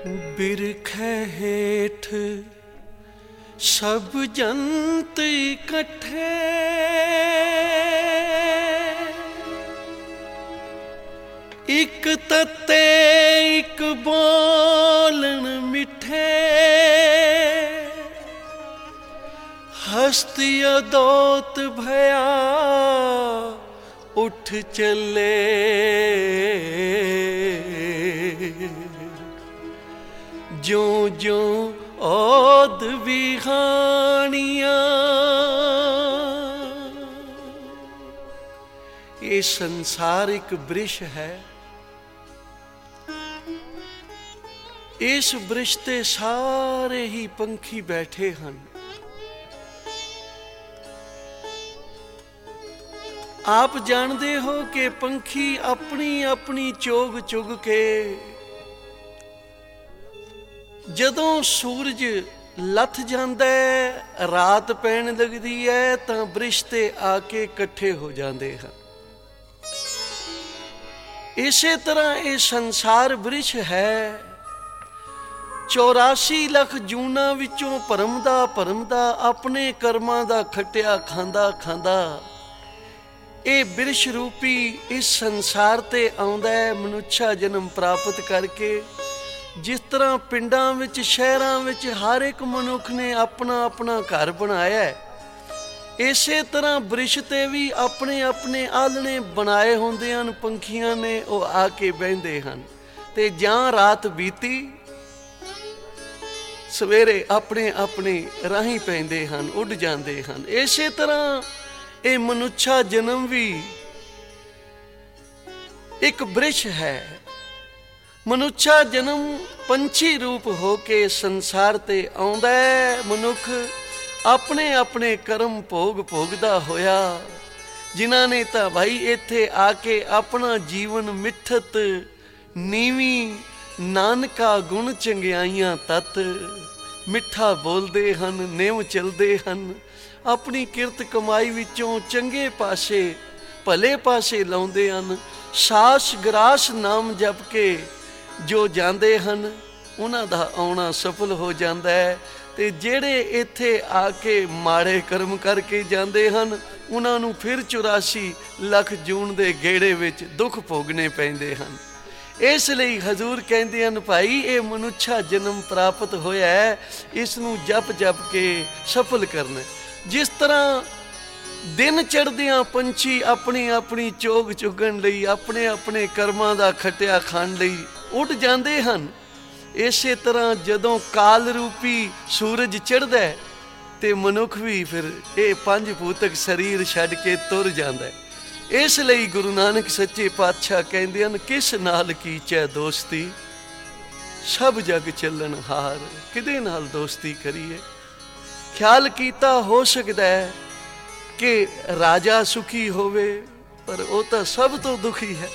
बिरखै हेठ सब जंत इकट्ठे, एक तत्ते एक बोलन मिठे, हस्ती अदौत भया उठ चले, ज्यों ज्यों औद बिहानियां। ये संसार एक वृक्ष है, इस वृक्ष ते सारे ही पंखी बैठे हैं। आप जानते हो कि पंखी अपनी अपनी चोग चुग के जदों सूरज लथ जांदा है, रात पैण लगदी है, तां वृक्ष ते आके इकट्ठे हो जाते हैं। इसे तरह ये संसार वृक्ष है। 84 ਲੱਖ ਜੂਨਾਂ ਵਿੱਚੋਂ ਭਰਮ ਦਾ ਆਪਣੇ ਕਰਮਾਂ ਦਾ ਖੱਟਿਆ ਖਾਂਦਾ ਖਾਂਦਾ ਇਹ ਬਿਰਸ਼ ਰੂਪੀ ਇਸ ਸੰਸਾਰ ਤੇ ਆਉਂਦਾ ਹੈ, ਮਨੁੱਖਾ ਜਨਮ ਪ੍ਰਾਪਤ ਕਰਕੇ। ਜਿਸ ਤਰ੍ਹਾਂ ਪਿੰਡਾਂ ਵਿੱਚ ਸ਼ਹਿਰਾਂ ਵਿੱਚ ਹਰ ਇੱਕ ਮਨੁੱਖ ਨੇ ਆਪਣਾ ਆਪਣਾ ਘਰ ਬਣਾਇਆ ਹੈ, ਇਸੇ ਤਰ੍ਹਾਂ ਬ੍ਰਿਸ਼ ਤੇ ਵੀ ਆਪਣੇ ਆਪਣੇ ਆਲਣੇ ਬਣਾਏ ਹੁੰਦੇ ਹਨ। ਪੰਖੀਆਂ ਨੇ ਉਹ ਆ ਕੇ ਬਹਿੰਦੇ ਹਨ ਤੇ ਜਾਂ ਰਾਤ ਬੀਤੀ ਸਵੇਰੇ ਆਪਣੇ ਆਪਣੇ ਰਾਹੀਂ ਪੈਂਦੇ ਹਨ, ਉੱਡ ਜਾਂਦੇ ਹਨ। ਇਸੇ ਤਰ੍ਹਾਂ ਇਹ ਮਨੁੱਖਾ ਜਨਮ ਵੀ ਇੱਕ ਬ੍ਰਿਸ਼ ਹੈ। ਮਨੁੱਖਾ ਜਨਮ ਪੰਛੀ ਰੂਪ ਹੋ ਕੇ ਸੰਸਾਰ ਤੇ ਆਉਂਦਾ ਹੈ। ਮਨੁੱਖ ਆਪਣੇ ਆਪਣੇ ਕਰਮ ਭੋਗਦਾ ਹੋਇਆ, ਜਿਨ੍ਹਾਂ ਨੇ ਤਾਂ ਭਾਈ ਇੱਥੇ ਆ ਕੇ ਆਪਣਾ ਜੀਵਨ ਮਿੱਠਤ ਨੀਵੀਂ ਨਾਨਕਾ ਗੁਣ ਚੰਗਿਆਈਆਂ ਤਤ ਮਿੱਠਾ ਬੋਲਦੇ ਹਨ, ਨਿਉ ਚਲਦੇ ਹਨ। ਆਪਣੀ ਕਿਰਤ ਕਮਾਈ ਵਿੱਚੋਂ ਚੰਗੇ ਪਾਸੇ ਭਲੇ ਪਾਸੇ ਲਾਉਂਦੇ ਹਨ। ਸਾਸ ਗਰਾਸ ਨਾਮ ਜਪ ਕੇ ਜੋ ਜਾਂਦੇ ਹਨ, ਉਹਨਾਂ ਦਾ ਆਉਣਾ ਸਫਲ ਹੋ ਜਾਂਦਾ ਹੈ। ਤੇ ਜਿਹੜੇ ਇੱਥੇ ਆ ਕੇ ਮਾੜੇ ਕਰਮ ਕਰਕੇ ਜਾਂਦੇ ਹਨ, ਉਹਨਾਂ ਨੂੰ ਫਿਰ 84 ਲੱਖ ਜੂਨ ਦੇ ਗੇੜੇ ਵਿੱਚ ਦੁੱਖ ਭੋਗਣੇ ਪੈਂਦੇ ਹਨ। ਇਸ ਲਈ ਹਜ਼ੂਰ ਕਹਿੰਦੇ ਹਨ, ਭਾਈ ਇਹ ਮਨੁੱਖਾ ਜਨਮ ਪ੍ਰਾਪਤ ਹੋਇਆ ਹੈ, ਇਸ ਨੂੰ ਜਪ ਜਪ ਕੇ ਸਫਲ ਕਰਨਾ। ਜਿਸ ਤਰ੍ਹਾਂ ਦਿਨ ਚੜ੍ਹਦਿਆਂ ਪੰਛੀ ਆਪਣੀ ਆਪਣੀ ਚੋਗ ਚੁਗਣ ਲਈ, ਆਪਣੇ ਆਪਣੇ ਕਰਮਾਂ ਦਾ ਖੱਟਿਆ ਖਾਣ ਲਈ ਉੱਡ ਜਾਂਦੇ ਹਨ, ਇਸੇ ਤਰ੍ਹਾਂ ਜਦੋਂ ਕਾਲ ਰੂਪੀ ਸੂਰਜ ਚੜ੍ਹਦਾ ਹੈ ਤੇ ਮਨੁੱਖ ਵੀ ਫਿਰ ਇਹ ਪੰਜ ਭੂਤਕ ਸਰੀਰ ਛੱਡ ਕੇ ਤੁਰ ਜਾਂਦਾ ਹੈ। ਇਸ ਲਈ ਗੁਰੂ ਨਾਨਕ ਸੱਚੇ ਪਾਤਸ਼ਾਹ ਕਹਿੰਦੇ ਹਨ, ਕਿਸ ਨਾਲ ਕੀਚੈ ਦੋਸਤੀ ਸਭ ਜਗ ਚੱਲਣ ਹਾਰ। ਕਿਹਦੇ ਨਾਲ ਦੋਸਤੀ ਕਰੀਏ? ਖਿਆਲ ਕੀਤਾ ਹੋ ਸਕਦਾ ਹੈ ਕਿ ਰਾਜਾ ਸੁਖੀ ਹੋਵੇ, ਪਰ ਉਹ ਤਾਂ ਸਭ ਤੋਂ ਦੁਖੀ ਹੈ।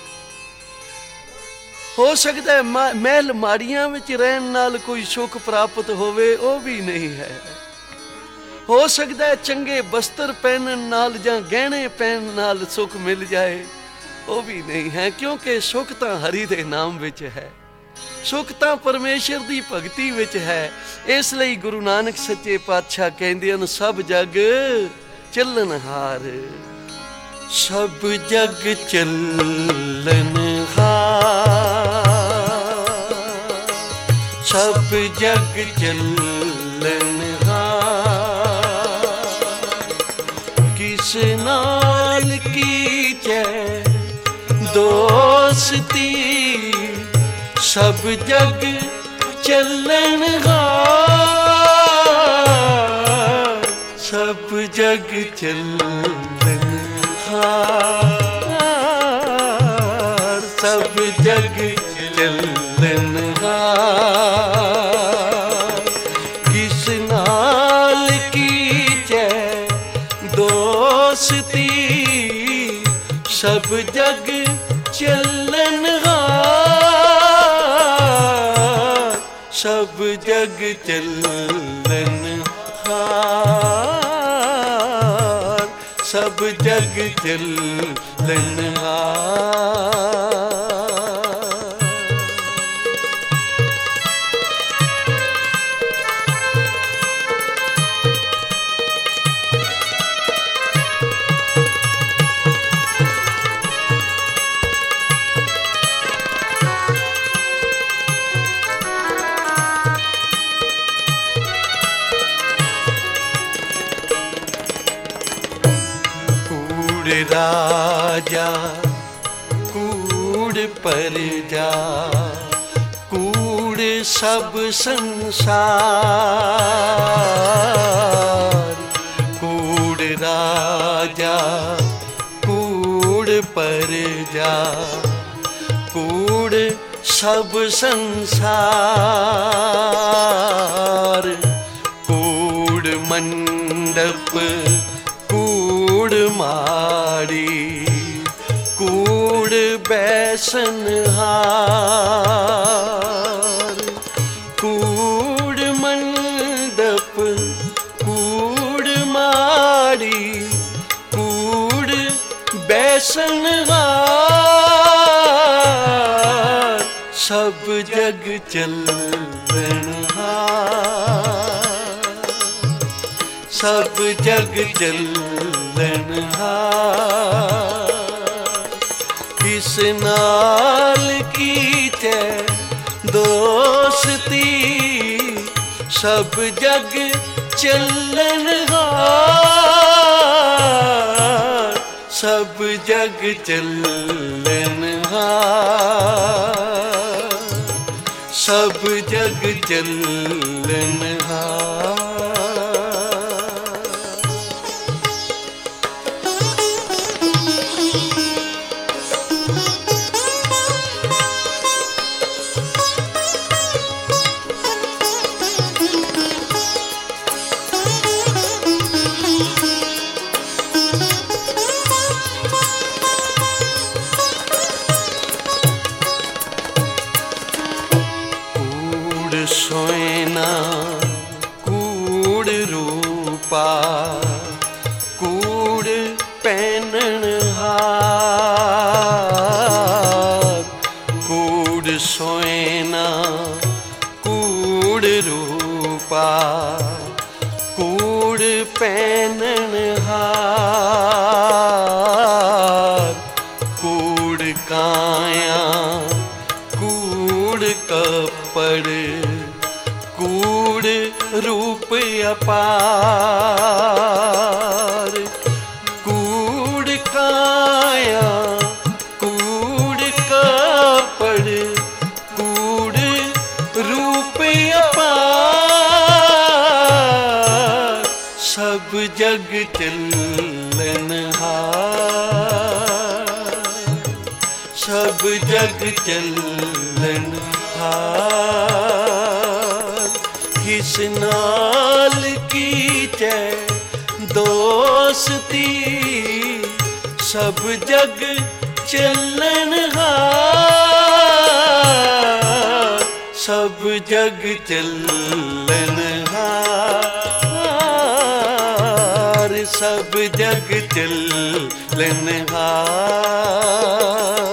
ਹੋ ਸਕਦਾ ਹੈ ਮਹਿਲ ਮਾੜੀਆਂ ਵਿੱਚ ਰਹਿਣ ਨਾਲ ਕੋਈ ਸੁੱਖ ਪ੍ਰਾਪਤ ਹੋਵੇ, ਉਹ ਵੀ ਨਹੀਂ ਹੈ। ਹੋ ਸਕਦਾ ਹੈ ਚੰਗੇ ਬਸਤਰ ਪਹਿਨਣ ਨਾਲ ਜਾਂ ਗਹਿਣੇ ਪਹਿਨ ਨਾਲ ਸੁੱਖ ਮਿਲ ਜਾਏ, ਉਹ ਵੀ ਨਹੀਂ ਹੈ। ਕਿਉਂਕਿ ਸੁੱਖ ਤਾਂ ਹਰੀ ਦੇ ਨਾਮ ਵਿੱਚ ਹੈ, ਸੁੱਖ ਤਾਂ ਪਰਮੇਸ਼ਰ ਦੀ ਭਗਤੀ ਵਿੱਚ ਹੈ। ਇਸ ਲਈ ਗੁਰੂ ਨਾਨਕ ਸੱਚੇ ਪਾਤਸ਼ਾਹ ਕਹਿੰਦੇ ਹਨ, ਸਭ ਜਗ ਚੱਲਣ ਹਾਰ। ਸਭ ਜਗ ਚੱਲਣ ਹਾਰ, ਸਭ ਜਗ ਚੱਲਣ ਹਾਰ। ਕਿਸ ਨਾਲ ਕੀਚੈ ਦੋਸਤੀ ਸਭ ਜਗ ਚੱਲਣ ਹਾਰ। ਸਭ ਜਗ ਚੱਲਣ ਹਾਰ, ਸਭ ਜਗ ਚੱਲਣ ਹਾਰ। ਕਿਸ ਨਾਲ ਕੀਚੈ ਦੋਸਤੀ ਸਭ ਜਗ ਚੱਲਣ ਹਾਰ। ਸਭ ਜਗ ਚੱਲਣ ਹਾਰ, ਸਭ ਜਗ ਚੱਲਣ ਹਾਰ। राजा कूड़ प्रजा, कूड़ सब संसार। कूड़ राजा कूड़ प्रजा, कूड़ सब संसार। कूड़ मंडप कूड़ माड़ी, कूड़ बैसनहार। कूड़ मंडप कूड़ माड़ी, कूड़ बैसनहार। सब जग चलनहार, सब जग चलनहार। किस नाल कीचे दोस्ती, सब जग चलनहार। सब जग चलनहार, सब जग चलनहार। सोयना कूड़ रूपा, कूड़ पहननहार। कूड़ सोयना कूड़ रूपा, कूड़ पहननहार। कूड़ काया कूड़ कपड़, कूड़ रूप अपार। कूड़ काया कूड़ कपड़, कूड़ रूप अपार। सब जग चलनहार, सब जग चलनहार। किस नाल कीचे दोस्ती, सब जग चलनहार। सब जग चलनहार, सब जग चलनहार।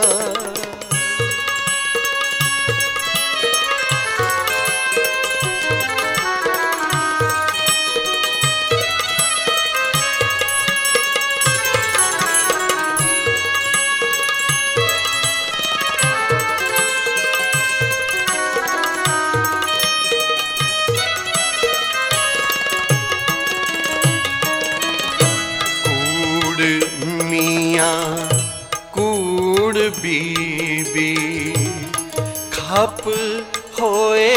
मियाँ कूड़ बीबी, खप होए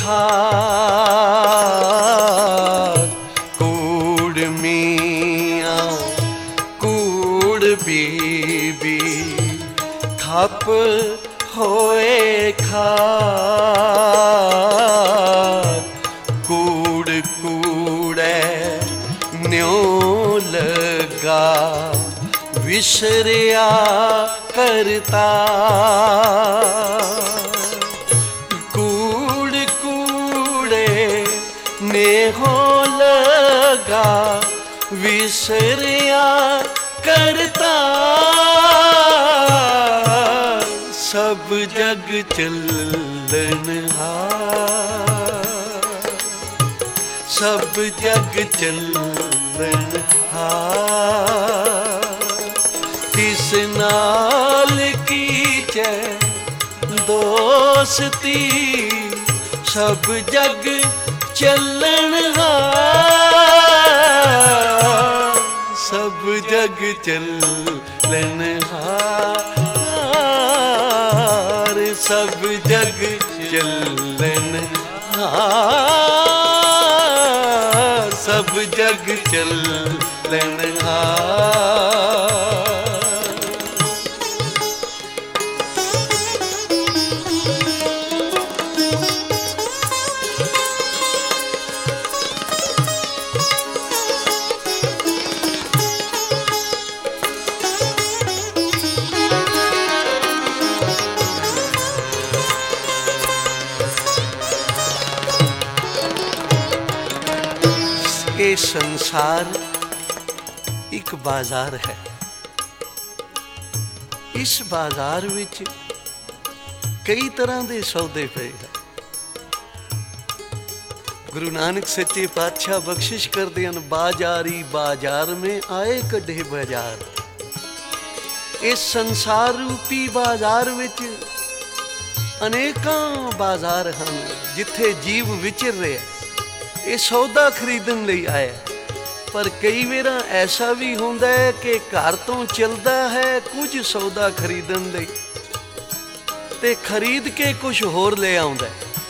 खार। कूड़ मियाँ कूड़ बीबी, खप होए खार। कूड़ कूड़े न्यों लगा, विसरिया करता। कूड़ कूड़े नेहो लगा, विसरिया करता। सब जग चलनहार, सब जग चलनहार। किस नाल कीचे दोस्ती, सब जग चलनहार। सब जग चलनहार, सब जग चलनहार, सब जग चलनहार। ਇਹ ਸੰਸਾਰ ਇੱਕ ਬਾਜ਼ਾਰ ਹੈ। ਇਸ ਬਾਜ਼ਾਰ ਵਿੱਚ ਕਈ ਤਰ੍ਹਾਂ ਦੇ ਸੌਦੇ ਪਏ ਹਨ। ਗੁਰੂ ਨਾਨਕ ਸੱਚੇ ਪਾਤਸ਼ਾਹ ਬਖਸ਼ਿਸ਼ ਕਰਦੇ ਹਨ, ਬਾਜ਼ਾਰੀ ਬਾਜ਼ਾਰ ਮੇਂ ਆਏ ਕੱਢੇ ਬਾਜ਼ਾਰ। ਇਸ ਸੰਸਾਰ ਰੂਪੀ ਬਾਜ਼ਾਰ ਵਿੱਚ ਅਨੇਕਾਂ ਬਾਜ਼ਾਰ ਹਨ ਜਿੱਥੇ ਜੀਵ ਵਿਚਰ ਰਿਹਾ। ਇਹ ਸੌਦਾ ਖਰੀਦਣ ਲਈ ਆਇਆ, ਪਰ ਕਈ ਵਾਰ ਐਸਾ ਵੀ ਹੁੰਦਾ ਹੈ ਕਿ ਘਰ ਤੋਂ ਚੱਲਦਾ ਹੈ ਕੁਝ ਸੌਦਾ ਖਰੀਦਣ ਲਈ ਤੇ ਖਰੀਦ ਕੇ ਕੁਝ ਹੋਰ ਲੈ ਆਉਂਦਾ,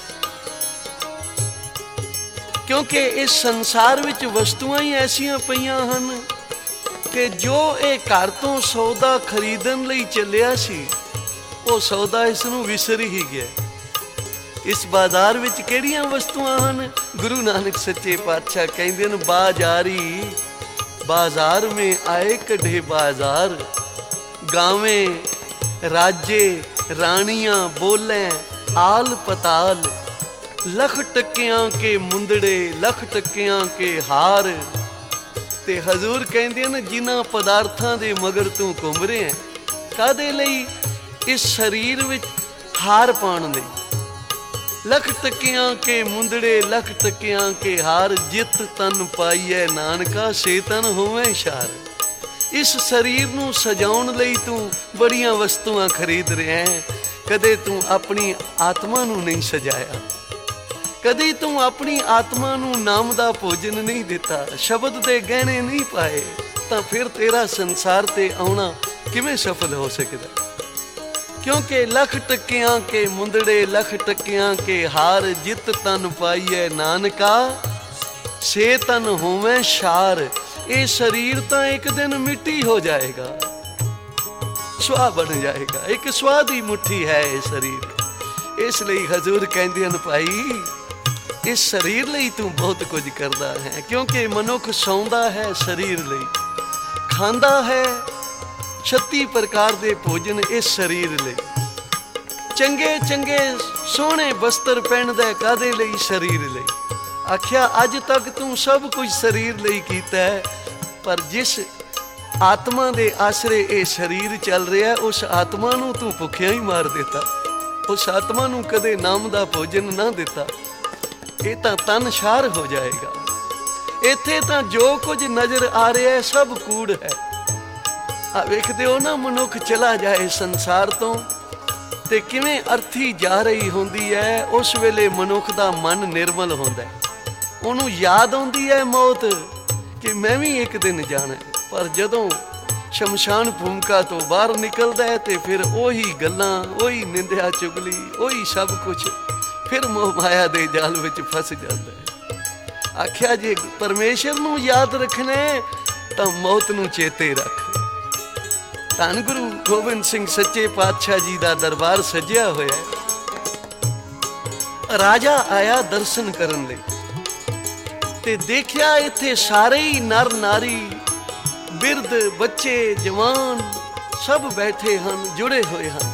ਕਿਉਂਕਿ ਇਸ ਸੰਸਾਰ ਵਿੱਚ ਵਸਤੂਆਂ ਹੀ ਐਸੀਆਂ ਪਈਆਂ ਹਨ ਕਿ ਜੋ ਇਹ ਘਰ ਤੋਂ ਸੌਦਾ ਖਰੀਦਣ ਲਈ ਚੱਲਿਆ ਸੀ, ਉਹ ਸੌਦਾ ਇਸ ਨੂੰ ਵਿਸਰ ਹੀ ਗਿਆ। ਇਸ ਬਾਜ਼ਾਰ ਵਿੱਚ ਕਿਹੜੀਆਂ ਵਸਤੂਆਂ ਹਨ? ਗੁਰੂ ਨਾਨਕ ਸੱਚੇ ਪਾਤਸ਼ਾਹ ਕਹਿੰਦੇ ਨੇ, ਬਾਜ਼ਾਰੀ ਬਾਜ਼ਾਰ ਮੇਂ ਆਏ ਕੱਢੇ ਬਾਜ਼ਾਰ, ਗਾਵੇਂ ਰਾਜੇ ਰਾਣੀਆਂ ਬੋਲੇ ਆਲ ਪਤਾਲ, ਲੱਖ ਟੱਕਿਆਂ ਕੇ ਮੁੰਦੜੇ ਲੱਖ ਟੱਕਿਆਂ ਕੇ ਹਾਰ। ਤੇ ਹਜ਼ੂਰ ਕਹਿੰਦੇ ਨੇ, ਜਿਨ੍ਹਾਂ ਪਦਾਰਥਾਂ ਦੇ ਮਗਰ ਤੂੰ ਘੁੰਮ ਰਿਹਾ, ਕਾਹਦੇ ਲਈ? ਇਸ ਸਰੀਰ ਵਿੱਚ ਹਾਰ ਪਾਉਣ ਲਈ। लख टकियां के मुंदड़े लख टकियां के हार, जित तन पाईए नानका से तन होवे शार। इस शरीर नूं सजाउण लई तूं बड़ियां वस्तुआं खरीद रहा है, कदे तूं अपनी आत्मा नूं नहीं सजाया, कदे तूं अपनी आत्मा नूं नाम दा भोजन नहीं दिता, शब्द दे गहने नहीं पाए, तां फिर तेरा संसार ते आउणा किवें सफल हो सकदा? क्योंकि लख टकियां के मुंदड़े लख टकियां के हार, जित तन पाईए नानका से तन होवे शार। ये शरीर तो एक दिन मिट्टी हो जाएगा, स्वाह बन जाएगा, एक स्वाह दी मुट्ठी है ये शरीर। इसलिए हजूर कहते हैं, भाई इस शरीर लई तू बहुत कुछ करदा है, क्योंकि मनुख सौंदा है शरीर लई, खांदा है 36 प्रकार के भोजन इस शरीर लई, चंगे चंगे सोहने बस्तर पहनदा कादे लई? शरीर लई। आख्या अज तक तू सब कुछ शरीर लई कीता है, पर जिस आत्मा दे आसरे ये शरीर चल रहा, उस आत्मा नूं तू भुखिया ही मार देता, उस आत्मा नूं कदे नाम दा भोजन ना दिता। ये तां तन शार हो जाएगा। इत्थे तां जो कुछ नज़र आ रहा है सब कूड़ है। आ वेखदे हो ना, मनुख चला जाए संसार तो ते किवें अर्थी जा रही होंदी है, उस वेले मनुख दा मन निर्मल होंदा है, उहनूं याद आउंदी है मौत कि मैं भी एक दिन जाना है। पर जदों शमशान भूमिका तो बाहर निकलदा है ते फिर ओही गल्लां, ओही निंदिया चुगली, ओही सब कुछ, फिर मोह माया दे जाल विच फस जांदा है। आख्या जे परमेश्वर नूं याद रखना है तां मौत नूं चेते रख। धन गुरु गोबिंद सिंह सच्चे पातशाह जी का दरबार सजिया होया। राजा आया दर्शन करन लई ते देखिया इत्थे सारे ही नर नारी, बिरध बच्चे जवान सब बैठे हैं, जुड़े हुए हैं।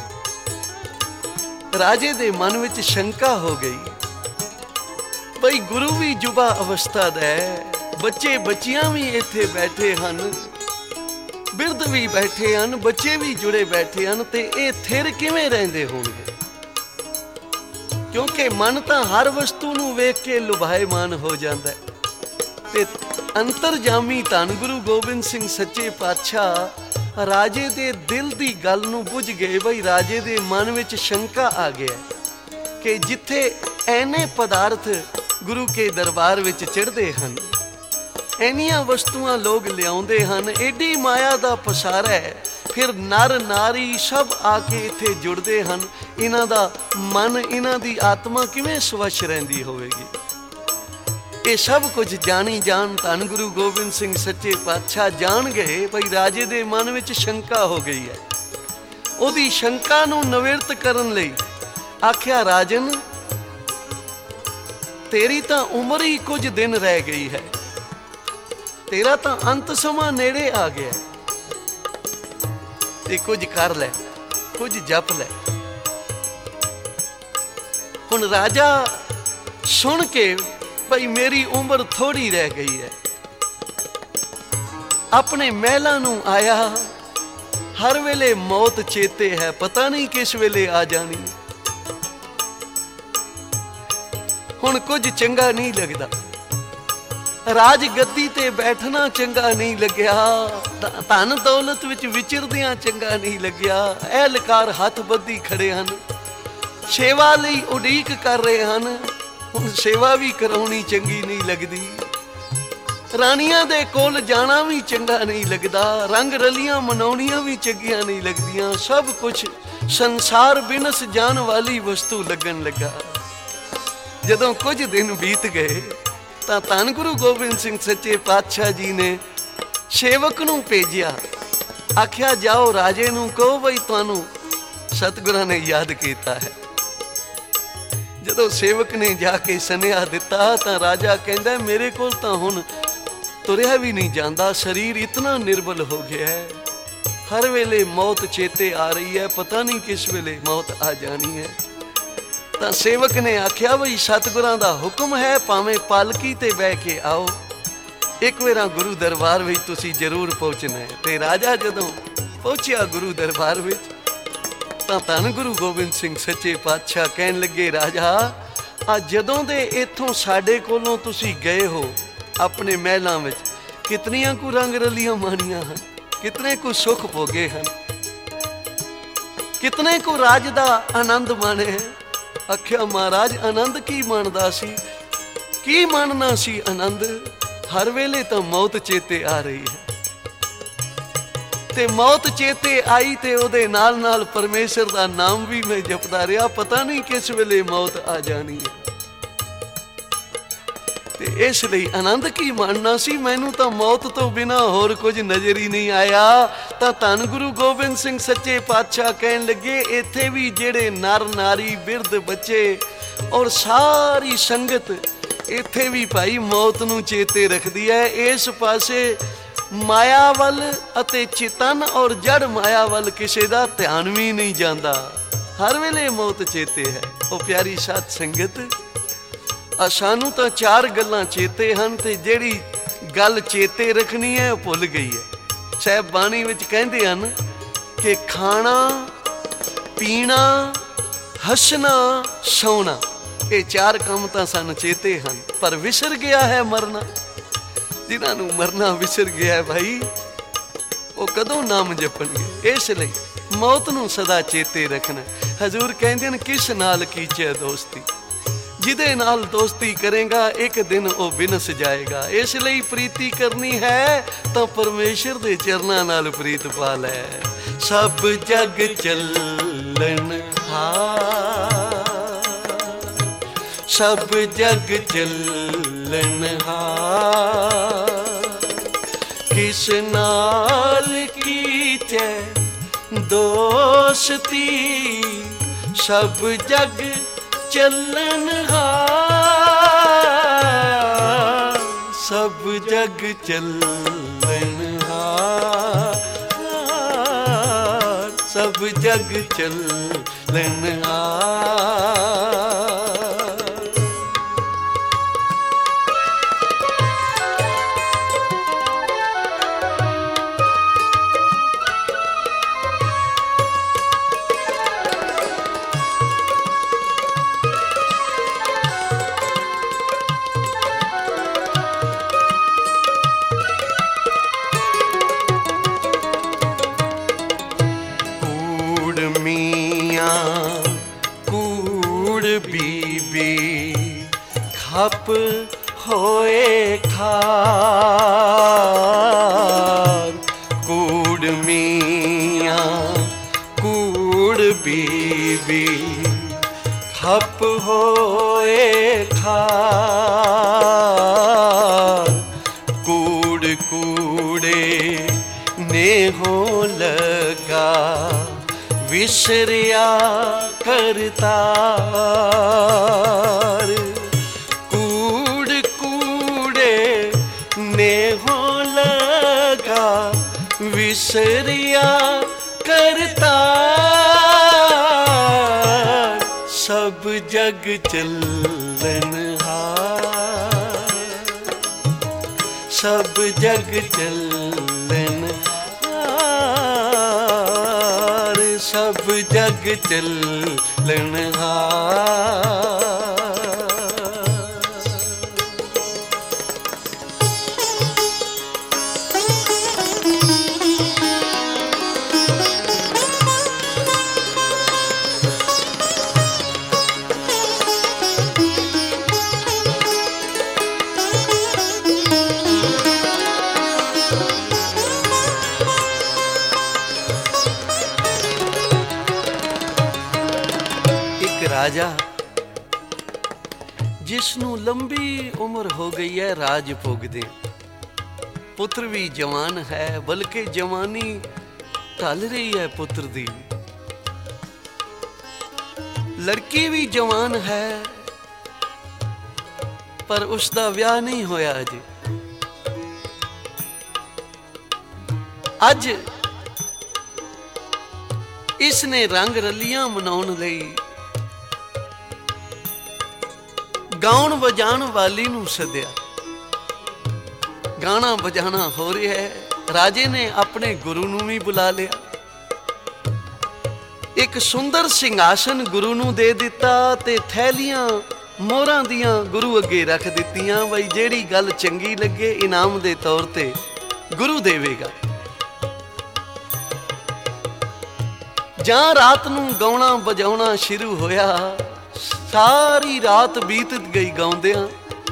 राजे दे मन विच शंका हो गई, भाई गुरु भी जुबा अवस्था दा है, बच्चे बच्चियां भी इत्थे बैठे हैं, बिरध भी बैठे हैं, बच्चे भी जुड़े बैठे हैं, ते ये थिर किवें रहिंदे होणगे? क्योंकि मन तां हर वस्तु नूं वेख के लुभाएमान हो जाता है। ते अंतरजामी धन गुरु गोबिंद सिंह सच्चे पातशाह राजे दे दिल दी गल नूं बुझ गए। बई राजे दे मन विच शंका आ गया कि जिथे ऐने पदार्थ गुरु के दरबार विच चढ़दे हन, ਇੰਨੀਆਂ ਵਸਤੂਆਂ ਲੋਕ ਲਿਆਉਂਦੇ ਹਨ, ਏਡੀ ਮਾਇਆ ਦਾ ਪਸਾਰਾ ਹੈ। ਫਿਰ ਨਰ ਨਾਰੀ ਸਭ ਆ ਕੇ ਇੱਥੇ ਜੁੜਦੇ ਹਨ। ਇਹਨਾਂ ਦਾ ਮਨ, ਇਹਨਾਂ ਦੀ ਆਤਮਾ ਕਿਵੇਂ ਸਵੱਛ ਰਹਿੰਦੀ ਹੋਵੇਗੀ? ਇਹ ਸਭ ਕੁਝ ਜਾਣੀ ਜਾਣ ਧੰਨ ਗੁਰੂ ਗੋਬਿੰਦ ਸਿੰਘ ਸੱਚੇ ਪਾਤਸ਼ਾਹ ਜਾਣ ਗਏ ਭਈ ਰਾਜੇ ਦੇ ਮਨ ਵਿੱਚ ਸ਼ੰਕਾ ਹੋ ਗਈ ਹੈ। ਉਹਦੀ ਸ਼ੰਕਾ ਨੂੰ ਨਿਵਰਤ ਕਰਨ ਲਈ ਆਖਿਆ, ਰਾਜਨ ਤੇਰੀ ਤਾਂ ਉਮਰ ਹੀ ਕੁਝ ਦਿਨ ਰਹਿ ਗਈ ਹੈ, ਤੇਰਾ ਤਾਂ ਅੰਤ ਸਮਾਂ ਨੇੜੇ ਆ ਗਿਆ, ਤੇ ਕੁਝ ਕਰ ਲੈ, ਕੁਝ ਜਪ ਲੈ। ਹੁਣ ਰਾਜਾ ਸੁਣ ਕੇ ਭਈ ਮੇਰੀ ਉਮਰ ਥੋੜੀ ਰਹਿ ਗਈ ਹੈ, ਆਪਣੇ ਮਹਿਲਾਂ ਨੂੰ ਆਇਆ। ਹਰ ਵੇਲੇ ਮੌਤ ਚੇਤੇ ਹੈ, ਪਤਾ ਨਹੀਂ ਕਿਸ ਵੇਲੇ ਆ ਜਾਣੀ। ਹੁਣ ਕੁਝ ਚੰਗਾ ਨਹੀਂ ਲੱਗਦਾ, ਰਾਜ ਗੱਦੀ ਤੇ ਬੈਠਣਾ ਚੰਗਾ ਨਹੀਂ ਲੱਗਿਆ, ਧਨ ਦੌਲਤ ਵਿੱਚ ਵਿਚਰਦਿਆਂ ਚੰਗਾ ਨਹੀਂ ਲੱਗਿਆ। ਅਹਿਲਕਾਰ ਹੱਥ ਬੱਧੀ ਖੜੇ ਹਨ, ਸੇਵਾ ਲਈ ਉਡੀਕ ਕਰ ਰਹੇ ਹਨ। ਹੁਣ ਸੇਵਾ ਵੀ ਕਰਾਉਣੀ ਚੰਗੀ ਨਹੀਂ ਲੱਗਦੀ, ਰਾਣੀਆਂ ਦੇ ਕੋਲ ਜਾਣਾ ਵੀ ਚੰਗਾ ਨਹੀਂ ਲੱਗਦਾ, ਰੰਗ ਰਲੀਆਂ ਮਨਾਉਣੀਆਂ ਵੀ ਚੰਗੀਆਂ ਨਹੀਂ ਲੱਗਦੀਆਂ। ਸਭ ਕੁਝ ਸੰਸਾਰ ਬਿਨਸ ਜਾਣ ਵਾਲੀ ਵਸਤੂ ਲੱਗਣ ਲੱਗਾ। ਜਦੋਂ ਕੁਝ ਦਿਨ ਬੀਤ ਗਏ ਤਾਂ ਧੰਨ ਗੁਰੂ ਗੋਬਿੰਦ ਸਿੰਘ ਸੱਚੇ ਪਾਤਸ਼ਾਹ ਜੀ ਨੇ ਸੇਵਕ ਨੂੰ ਭੇਜਿਆ। ਆਖਿਆ, ਜਾਓ ਰਾਜੇ ਨੂੰ ਕਹੋ ਬਈ ਤੁਹਾਨੂੰ ਸਤਿਗੁਰਾਂ ਨੇ ਯਾਦ ਕੀਤਾ ਹੈ। ਜਦੋਂ ਸੇਵਕ ਨੇ ਜਾ ਕੇ ਸੁਨੇਹਾ ਦਿੱਤਾ ਤਾਂ ਰਾਜਾ ਕਹਿੰਦਾ, ਮੇਰੇ ਕੋਲ ਤਾਂ ਹੁਣ ਤੁਰਿਆ ਵੀ ਨਹੀਂ ਜਾਂਦਾ, ਸਰੀਰ ਇਤਨਾ ਨਿਰਬਲ ਹੋ ਗਿਆ ਹੈ, ਹਰ ਵੇਲੇ ਮੌਤ ਚੇਤੇ ਆ ਰਹੀ ਹੈ, ਪਤਾ ਨਹੀਂ ਕਿਸ ਵੇਲੇ ਮੌਤ ਆ ਜਾਣੀ ਹੈ। ਤਾਂ ਸੇਵਕ ਨੇ ਆਖਿਆ, ਬਈ ਸਤਿਗੁਰਾਂ ਦਾ ਹੁਕਮ ਹੈ, ਭਾਵੇਂ ਪਾਲਕੀ ਤੇ ਬਹਿ ਕੇ ਆਓ, ਇੱਕ ਵਾਰ ਗੁਰੂ ਦਰਬਾਰ ਵਿੱਚ ਤੁਸੀਂ ਜ਼ਰੂਰ ਪਹੁੰਚਣਾ ਹੈ। ਤੇ ਰਾਜਾ ਜਦੋਂ ਪਹੁੰਚਿਆ ਗੁਰੂ ਦਰਬਾਰ ਵਿੱਚ ਤਾਂ ਧੰਨ ਗੁਰੂ ਗੋਬਿੰਦ ਸਿੰਘ ਸੱਚੇ ਪਾਤਸ਼ਾਹ ਕਹਿਣ ਲੱਗੇ, ਰਾਜਾ ਆ ਜਦੋਂ ਦੇ ਇੱਥੋਂ ਸਾਡੇ ਕੋਲੋਂ ਤੁਸੀਂ ਗਏ ਹੋ ਆਪਣੇ ਮਹਿਲਾਂ ਵਿੱਚ, ਕਿਤਨੀਆਂ ਕੁ ਰੰਗ ਰਲੀਆਂ ਮਾਣੀਆਂ ਹਨ, ਕਿਤਨੇ ਕੁ ਸੁੱਖ ਭੋਗੇ ਹਨ, ਕਿਤਨੇ ਕੁ ਰਾਜ ਦਾ ਆਨੰਦ ਮਾਣਿਆ। ਆਖਿਆ, ਮਹਾਰਾਜ ਆਨੰਦ ਕੀ ਮਾਣਦਾ ਸੀ, ਕੀ ਮਾਣਨਾ ਸੀ ਆਨੰਦ, ਹਰ ਵੇਲੇ ਤਾਂ ਮੌਤ ਚੇਤੇ ਆ ਰਹੀ ਹੈ। ਤੇ ਮੌਤ ਚੇਤੇ ਆਈ ਤੇ ਉਹਦੇ ਨਾਲ ਨਾਲ ਪਰਮੇਸ਼ਰ ਦਾ ਨਾਮ ਵੀ ਮੈਂ ਜਪਦਾ ਰਿਹਾ, ਪਤਾ ਨਹੀਂ ਕਿਸ ਵੇਲੇ ਮੌਤ ਆ ਜਾਣੀ ਹੈ। ਤੇ ਇਸ ਲਈ ਆਨੰਦ ਕੀ ਮਾਣਨਾ ਸੀ, ਮੈਨੂੰ ਤਾਂ ਮੌਤ ਤੋਂ ਬਿਨਾਂ ਹੋਰ ਕੁਝ ਨਜ਼ਰ ਹੀ ਨਹੀਂ ਆਇਆ। ਤਾਂ ਧੰਨ ਗੁਰੂ ਗੋਬਿੰਦ ਸਿੰਘ ਸੱਚੇ ਪਾਤਸ਼ਾਹ ਕਹਿਣ ਲੱਗੇ, ਇੱਥੇ ਵੀ ਜਿਹੜੇ ਨਰ ਨਾਰੀ ਬਿਰਧ ਬੱਚੇ ਔਰ ਸਾਰੀ ਸੰਗਤ ਇੱਥੇ ਵੀ ਭਾਈ ਮੌਤ ਨੂੰ ਚੇਤੇ ਰੱਖਦੀ ਹੈ। ਇਸ ਪਾਸੇ ਮਾਇਆ ਵੱਲ ਅਤੇ ਚੇਤਨ ਔਰ ਜੜ ਮਾਇਆ ਵੱਲ ਕਿਸੇ ਦਾ ਧਿਆਨ ਵੀ ਨਹੀਂ ਜਾਂਦਾ, ਹਰ ਵੇਲੇ ਮੌਤ ਚੇਤੇ ਹੈ। ਉਹ ਪਿਆਰੀ ਸਾਧ ਸੰਗਤ, ਸਾਨੂੰ ਤਾਂ ਚਾਰ ਗੱਲਾਂ ਚੇਤੇ ਹਨ, ਤੇ ਜਿਹੜੀ ਗੱਲ ਚੇਤੇ ਰੱਖਣੀ ਹੈ ਉਹ ਭੁੱਲ ਗਈ ਹੈ। ਸਾਹਿਬ ਬਾਣੀ ਵਿੱਚ ਕਹਿੰਦੇ ਹਨ ਕਿ ਖਾਣਾ ਪੀਣਾ ਹੱਸਣਾ ਸੌਣਾ, ਇਹ ਚਾਰ ਕੰਮ ਤਾਂ ਸਾਨੂੰ ਚੇਤੇ ਹਨ, ਪਰ ਵਿਸਰ ਗਿਆ ਹੈ ਮਰਨਾ। ਜਿਨ੍ਹਾਂ ਨੂੰ ਮਰਨਾ ਵਿਸਰ ਗਿਆ ਭਾਈ, ਉਹ ਕਦੋਂ ਨਾਮ ਜਪਣਗੇ। ਇਸ ਲਈ ਮੌਤ ਨੂੰ ਸਦਾ ਚੇਤੇ ਰੱਖਣਾ। ਹਜ਼ੂਰ ਕਹਿੰਦੇ ਨੇ, ਕਿਸ ਨਾਲ ਕੀਚੇ ਦੋਸਤੀ, ਜਿਹਦੇ ਨਾਲ ਦੋਸਤੀ ਕਰੇਗਾ ਇੱਕ ਦਿਨ ਉਹ ਬਿਨਸ ਜਾਏਗਾ। ਇਸ ਲਈ ਪ੍ਰੀਤੀ ਕਰਨੀ ਹੈ ਤਾਂ ਪਰਮੇਸ਼ਰ ਦੇ ਚਰਨਾਂ ਨਾਲ ਪ੍ਰੀਤ ਪਾ ਲੈ। ਸਭ ਜਗ ਚੱਲਣ ਹਾਰ, ਸਭ ਜਗ ਚੱਲਣ ਹਾਰ, ਕਿਸ ਨਾਲ ਕੀਚੇ ਦੋਸਤੀ, ਸਭ ਜਗ ਚੱਲਣ ਹਾਰ, ਸਭ ਜਗ ਚੱਲਣ ਹਾਰ, ਸਭ ਜਗ ਚੱਲਣ ਹਾਰ। ਕੂੜ ਬੀਬੀ ਖਪ ਹੋਏ ਖਾਰ, ਕੂੜ ਮੀਆਂ ਕੂੜ ਬੀਬੀ ਖੱਪ ਹੋਏ ਖਾਰ, ਕੂੜ ਕੂੜੇ ਨੇਹੋਂ ਲਗਾ ਵਿਸਰਿਆ ਕਰਤਾਰ, ਕੂੜ ਕੂੜੇ ਨੇਹੋਂ ਲਗਾ ਵਿਸਰਿਆ ਕਰਤਾਰ, ਸਭ ਜਗ ਚੱਲਨਹਾਰ, ਸਭ ਜਗ ਚੱਲਨਹਾਰ, ਸਭ ਜਗ ਚੱਲਨਹਾਰ। ਰਾਜਾ ਜਿਸ ਨੂੰ ਲੰਬੀ ਉਮਰ ਹੋ ਗਈ ਹੈ ਰਾਜ ਭੋਗਦੇ, ਪੁੱਤਰ ਵੀ ਜਵਾਨ ਹੈ, ਬਲਕਿ ਜਵਾਨੀ ਢਲ ਰਹੀ ਹੈ ਪੁੱਤਰ ਦੀ, ਲੜਕੀ ਵੀ ਜਵਾਨ ਹੈ ਪਰ ਉਸ ਦਾ ਵਿਆਹ ਨਹੀਂ ਹੋਇਆ ਅਜੇ। ਅੱਜ ਇਸ ਨੇ ਰੰਗ ਰਲੀਆਂ ਮਨਾਉਣ ਲਈ ਗਾਉਣ ਵਜਾਉਣ ਵਾਲੀ ਨੂੰ ਸੱਦਿਆ। ਗਾਣਾ ਵਜਾਣਾ ਹੋ ਰਿਹਾ ਹੈ। ਰਾਜੇ ਨੇ ਆਪਣੇ ਗੁਰੂ ਨੂੰ ਵੀ ਬੁਲਾ ਲਿਆ। ਇੱਕ ਸੁੰਦਰ ਸਿੰਘਾਸਨ ਗੁਰੂ ਨੂੰ ਦੇ ਦਿੱਤਾ ਤੇ ਥੈਲੀਆਂ ਮੋਹਰਾਂ ਦੀਆਂ ਗੁਰੂ ਅੱਗੇ ਰੱਖ ਦਿੱਤੀਆਂ, ਬਈ ਜਿਹੜੀ ਗੱਲ ਚੰਗੀ ਲੱਗੇ ਇਨਾਮ ਦੇ ਤੌਰ ਤੇ ਗੁਰੂ ਦੇਵੇਗਾ। ਜਾਂ ਰਾਤ ਨੂੰ ਗਾਉਣਾ ਵਜਾਉਣਾ ਸ਼ੁਰੂ ਹੋਇਆ। ਸਾਰੀ ਰਾਤ ਬੀਤ ਗਈ ਗਾਉਂਦਿਆਂ।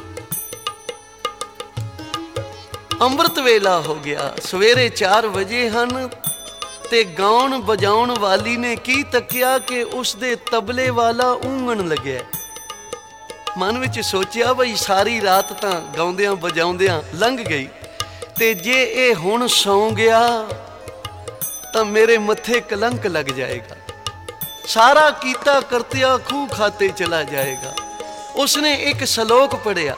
ਅੰਮ੍ਰਿਤ ਵੇਲਾ ਹੋ ਗਿਆ, ਸਵੇਰੇ 4 ਵਜੇ ਹਨ ਤੇ ਗਾਉਣ ਵਜਾਉਣ ਵਾਲੀ ਨੇ ਕੀ ਤੱਕਿਆ ਕਿ ਉਸਦੇ ਤਬਲੇ ਵਾਲਾ ਊਂਘਣ ਲੱਗਿਆ। ਮਨ ਵਿੱਚ ਸੋਚਿਆ ਬਈ ਸਾਰੀ ਰਾਤ ਤਾਂ ਗਾਉਂਦਿਆਂ ਵਜਾਉਂਦਿਆਂ ਲੰਘ ਗਈ ਤੇ ਜੇ ਇਹ ਹੁਣ ਸੌਂ ਗਿਆ ਤਾਂ ਮੇਰੇ ਮੱਥੇ ਕਲੰਕ ਲੱਗ ਜਾਏਗਾ, ਸਾਰਾ ਕੀਤਾ ਕਰਤਿਆ ਖੂਹ ਖਾਤੇ ਚਲਾ ਜਾਏਗਾ। ਉਸਨੇ ਇੱਕ ਸ਼ਲੋਕ ਪੜਿਆ,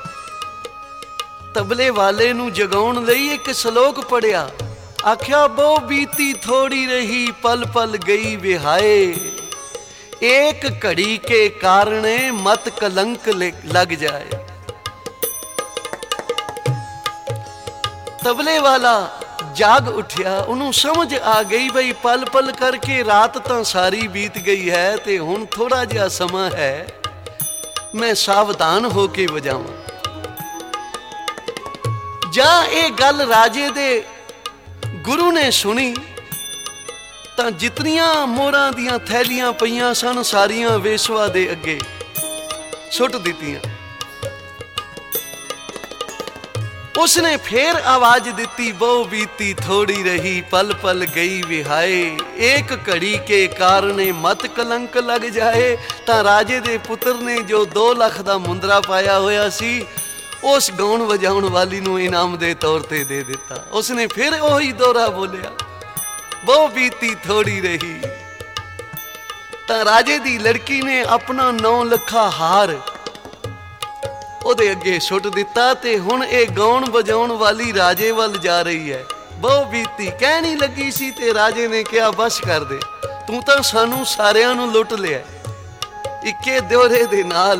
ਤਬਲੇ ਵਾਲੇ ਨੂੰ ਜਗਾਉਣ ਲਈ ਇੱਕ ਸ਼ਲੋਕ ਪੜਿਆ। ਆਖਿਆ ਬਹੁ ਬੀਤੀ ਥੋੜੀ ਰਹੀ ਪਲ ਪਲ ਗਈ ਵਿਹਾਏ, ਏਕ ਘੜੀ ਕੇ ਕਾਰਣੇ ਮਤ ਕਲੰਕ ਲੱਗ ਜਾਏ। ਤਬਲੇ ਵਾਲਾ ਜਾਗ ਉੱਠਿਆ, ਉਹਨੂੰ ਸਮਝ ਆ ਗਈ ਬਈ ਪਲ ਪਲ ਕਰਕੇ ਰਾਤ ਤਾਂ ਸਾਰੀ ਬੀਤ ਗਈ ਹੈ ਤੇ ਹੁਣ ਥੋੜਾ ਜਿਹਾ ਸਮਾਂ ਹੈ, ਮੈਂ ਸਾਵਧਾਨ ਹੋ ਕੇ ਵਜਾਵਾਂ। ਜਾਂ ਇਹ ਗੱਲ ਰਾਜੇ ਦੇ ਗੁਰੂ ਨੇ ਸੁਣੀ ਤਾਂ ਜਿਤਨੀਆਂ ਮੋਹਰਾਂ ਦੀਆਂ ਥੈਲੀਆਂ ਪਈਆਂ ਸਨ ਸਾਰੀਆਂ ਵੇਸਵਾ ਦੇ ਅੱਗੇ ਸੁੱਟ ਦਿੱਤੀਆਂ। ਉਸਨੇ ਫੇਰ ਆਵਾਜ਼ ਦਿੱਤੀ, ਬਹੁ ਬੀਤੀ ਥੋੜੀ ਰਹੀ ਪਲ ਪਲ ਗਈ ਵਿਹਾਏ, ਏਕ ਘੜੀ ਕੇ ਕਾਰਣੇ ਮਤ ਕਲੰਕ ਲੱਗ ਜਾਏ। ਤਾਂ ਰਾਜੇ ਦੇ ਪੁੱਤਰ ਨੇ ਜੋ 2 ਲੱਖ ਦਾ ਮੁੰਦਰਾ ਪਾਇਆ ਹੋਇਆ ਸੀ ਉਸ ਗਾਉਣ ਵਜਾਉਣ ਵਾਲੀ ਨੂੰ ਇਨਾਮ ਦੇ ਤੌਰ ਤੇ ਦੇ ਦਿੱਤਾ। ਉਸਨੇ ਫਿਰ ਉਹੀ ਦੋਹਰਾ ਬੋਲਿਆ, ਬਹੁ ਬੀਤੀ ਥੋੜੀ ਰਹੀ। ਤਾਂ ਰਾਜੇ ਦੀ ਲੜਕੀ ਨੇ ਆਪਣਾ 9 ਲੱਖਾ ਹਾਰ ਉਹਦੇ ਅੱਗੇ ਸੁੱਟ ਦਿੱਤਾ ਤੇ ਹੁਣ ਇਹ ਗਾਉਣ ਵਜਾਉਣ ਵਾਲੀ ਰਾਜੇ ਵੱਲ ਜਾ ਰਹੀ ਹੈ। ਬਹੁ ਬੀਤੀ ਕਹਿਣੀ ਲੱਗੀ ਸੀ ਤੇ ਰਾਜੇ ਨੇ ਕਿਹਾ ਬਸ ਕਰ ਦੇ, ਤੂੰ ਤਾਂ ਸਾਨੂੰ ਸਾਰਿਆਂ ਨੂੰ ਲੁੱਟ ਲਿਆ। ਇੱਕੇ ਦਿਉਰੇ ਦੇ ਨਾਲ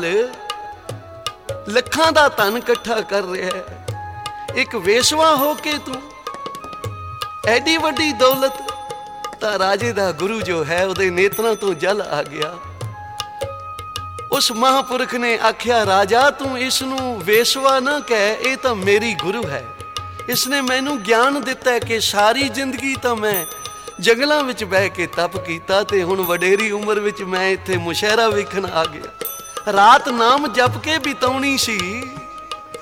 ਲੱਖਾਂ ਦਾ ਧਨ ਇਕੱਠਾ ਕਰ ਰਿਹਾ ਹੈ, ਇੱਕ ਵੇਸਵਾ ਹੋ ਕੇ ਤੂੰ ਐਡੀ ਵੱਡੀ ਦੌਲਤ। ਤਾਂ ਰਾਜੇ ਦਾ ਗੁਰੂ ਜੋ ਹੈ ਉਹਦੇ ਨੇਤਰਾਂ ਤੋਂ ਜਲ ਆ ਗਿਆ। ਉਸ ਮਹਾਂਪੁਰਖ ਨੇ ਆਖਿਆ, ਰਾਜਾ ਤੂੰ ਇਸ ਨੂੰ ਵੇਸਵਾ ਨਾ ਕਹਿ, ਇਹ ਤਾਂ ਮੇਰੀ ਗੁਰੂ ਹੈ। ਇਸਨੇ ਮੈਨੂੰ ਗਿਆਨ ਦਿੱਤਾ ਕਿ ਸਾਰੀ ਜ਼ਿੰਦਗੀ ਤਾਂ ਮੈਂ ਜੰਗਲਾਂ ਵਿੱਚ ਬਹਿ ਕੇ ਤਪ ਕੀਤਾ ਤੇ ਹੁਣ ਵਡੇਰੀ ਉਮਰ ਵਿੱਚ ਮੈਂ ਇੱਥੇ ਮੁਸ਼ਹਿਰਾ ਵੇਖਣ ਆ ਗਿਆ। ਰਾਤ ਨਾਮ ਜਪ ਕੇ ਬਿਤਾਉਣੀ ਸੀ,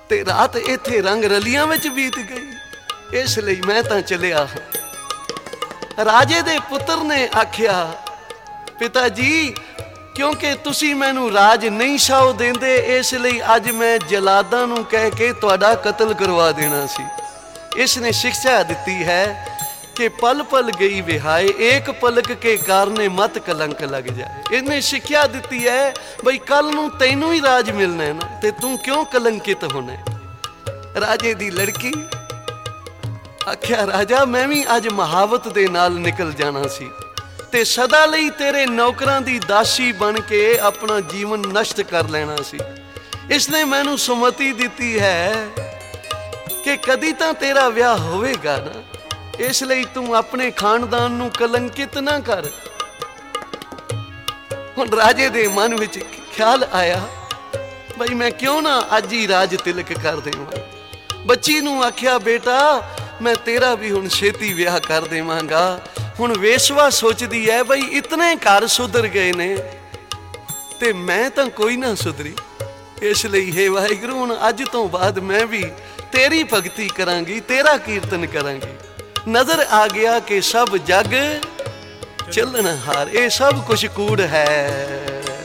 ਤੇ ਰਾਤ ਇੱਥੇ ਰੰਗ ਰਲੀਆਂ ਵਿੱਚ ਬੀਤ ਗਈ। ਇਸ ਲਈ ਮੈਂ ਤਾਂ ਚਲਿਆ ਹਾਂ। ਰਾਜੇ ਦੇ ਪੁੱਤਰ ਨੇ ਆਖਿਆ, ਪਿਤਾ ਜੀ, ਕਿਉਂਕਿ ਤੁਸੀਂ ਮੈਨੂੰ ਰਾਜ ਨਹੀਂ ਛਾਓ ਦਿੰਦੇ, ਇਸ ਲਈ ਅੱਜ ਮੈਂ ਜਲਾਦਾਂ ਨੂੰ ਕਹਿ ਕੇ ਤੁਹਾਡਾ ਕਤਲ ਕਰਵਾ ਦੇਣਾ ਸੀ। ਇਸ ਨੇ ਸਿੱਖਿਆ ਦਿੱਤੀ ਹੈ ਕਿ ਪਲ ਪਲ ਗਈ ਵਿਹਾਏ, ਏਕ ਪਲਕ ਕੇ ਕਾਰਨੇ ਮਤ ਕਲੰਕ ਲੱਗ ਜਾਏ। ਇਹਨੇ ਸਿੱਖਿਆ ਦਿੱਤੀ ਹੈ ਬਈ ਕੱਲ ਨੂੰ ਤੈਨੂੰ ਹੀ ਰਾਜ ਮਿਲਣਾ ਹੈ ਨਾ, ਤੇ ਤੂੰ ਕਿਉਂ ਕਲੰਕਿਤ ਹੋਣਾ ਹੈ। ਰਾਜੇ ਦੀ ਲੜਕੀ ਆਖਿਆ, ਰਾਜਾ ਮੈਂ ਵੀ ਅੱਜ ਮਹਾਵਤ ਦੇ ਨਾਲ ਨਿਕਲ ਜਾਣਾ ਸੀ ਤੇ ਸਦਾ ਲਈ ਤੇਰੇ ਨੌਕਰਾਂ ਦੀ ਦਾਸੀ ਬਣ ਕੇ ਆਪਣਾ ਜੀਵਨ ਨਸ਼ਟ ਕਰ ਲੈਣਾ ਸੀ। ਇਸ ਨੇ ਮੈਨੂੰ ਸੁਮਤੀ ਦਿੱਤੀ ਹੈ ਕਿ ਕਦੀ ਤਾਂ ਤੇਰਾ ਵਿਆਹ ਹੋਵੇਗਾ ਨਾ, ਇਸ ਲਈ ਤੂੰ ਆਪਣੇ ਖਾਨਦਾਨ ਨੂੰ ਕਲੰਕਿਤ ਨਾ ਕਰ। ਹੁਣ ਰਾਜੇ ਦੇ ਮਨ ਵਿੱਚ ਖਿਆਲ ਆਇਆ, ਬਈ ਮੈਂ ਕਿਉਂ ਨਾ ਅੱਜ ਹੀ ਰਾਜ ਤਿਲਕ ਕਰ ਦੇਵਾਂ। ਬੱਚੀ ਨੂੰ ਆਖਿਆ, ਬੇਟਾ ਮੈਂ ਤੇਰਾ ਵੀ ਹੁਣ ਛੇਤੀ ਵਿਆਹ ਕਰ ਦੇਵਾਂਗਾ। ਹੁਣ ਵੇਸ਼ਵਾ ਸੋਚਦੀ ਹੈ ਬਈ ਇਤਨੇ ਘਰ ਸੁਧਰ ਗਏ ਨੇ ਤੇ ਮੈਂ ਤਾਂ ਕੋਈ ਨਾ ਸੁਧਰੀ। ਇਸ ਲਈ ਹੇ ਵਾਹਿਗੁਰੂ, ਹੁਣ ਅੱਜ ਤੋਂ ਬਾਅਦ ਮੈਂ ਵੀ ਤੇਰੀ ਭਗਤੀ ਕਰਾਂਗੀ, ਤੇਰਾ ਕੀਰਤਨ ਕਰਾਂਗੀ। ਨਜ਼ਰ ਆ ਗਿਆ ਕਿ ਸਭ ਜਗ ਚੱਲਣਹਾਰ, ਇਹ ਸਭ ਕੁਛ ਕੂੜ ਹੈ।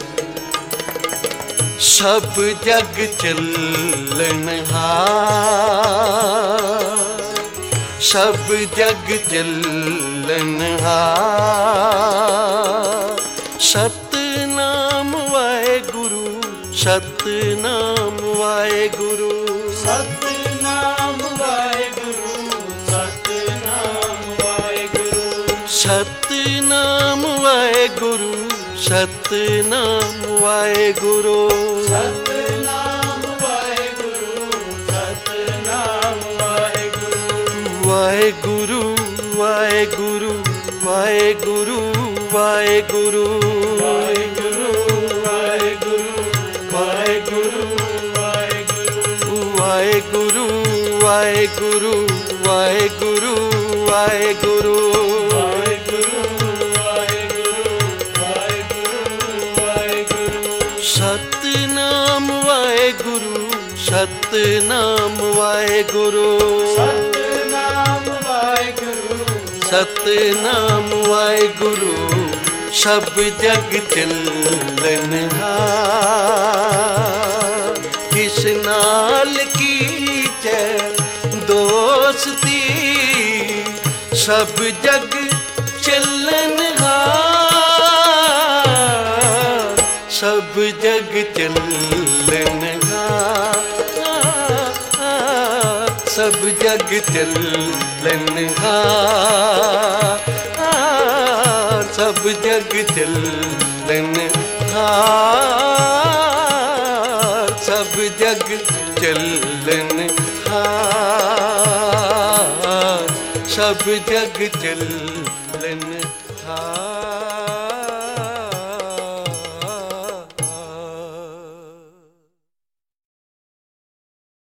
ਸਭ ਜਗ ਚੱਲਣਹਾਰ, ਸਭ ਜਗ ਚੱਲਣਹਾਰ। ਸਤਨਾਮ ਵਾਹਿਗੁਰੂ, ਸਤਨਾਮ ਵਾਹਿਗੁਰੂ, ਸਤਨਾਮ ਵਾਹਿਗੁਰੂ, ਸਤਨਾਮ ਵਾਹਿਗੁਰੂ, ਸਤਨਾਮ ਵਾਹਿਗੁਰੂ, ਸਤਨਾਮ ਵਾਹਿਗੁਰੂ, ਸਤਨਾਮ ਵਾਹਿਗੁਰੂ, ਸਤਨਾਮ ਵਾਹਿਗੁਰੂ। ਵਾਹਿਗੁਰੂ ਵਾਹਿਗੁਰੂ ਵਾਹਿਗੁਰੂ ਵਾਹਿਗੁਰੂ, ਵਾਹਿਗੁਰੂ ਵਾਹਿਗੁਰੂ ਵਾਹਿਗੁਰੂ ਵਾਹਿਗੁਰੂ, ਵਾਹਿਗੁਰੂ ਵਾਹਿਗੁਰੂ ਵਾਹਿਗੁਰੂ ਵਾਹਿਗੁਰੂ, ਸਤਨਾਮ ਵਾਹਿਗੁਰੂ, ਸਤਨਾਮ ਵਾਹਿਗੁਰੂ, ਸਤਨਾਮ ਵਾਹਿਗੁਰੂ, ਸਤਨਾਮ ਵਾਹਿਗੁਰੂ। ਸਭ ਜਗ ਚੱਲਣਹਾਰ, ਕਿਸ ਨਾਲ ਕੀਚੈ ਦੋਸਤੀ। ਸਭ ਜਗ ਚੱਲਣਹਾਰ, ਸਭ ਜਗ ਚੱਲਣਹਾਰ, ਸਭ ਜਗ ਚੱਲਣਹਾਰ, ਸਭ ਜਗ ਚੱਲਣਹਾਰ, ਸਭ ਜਗ ਚੱਲਣਹਾਰ, ਸਭ ਜਗ ਚੱਲ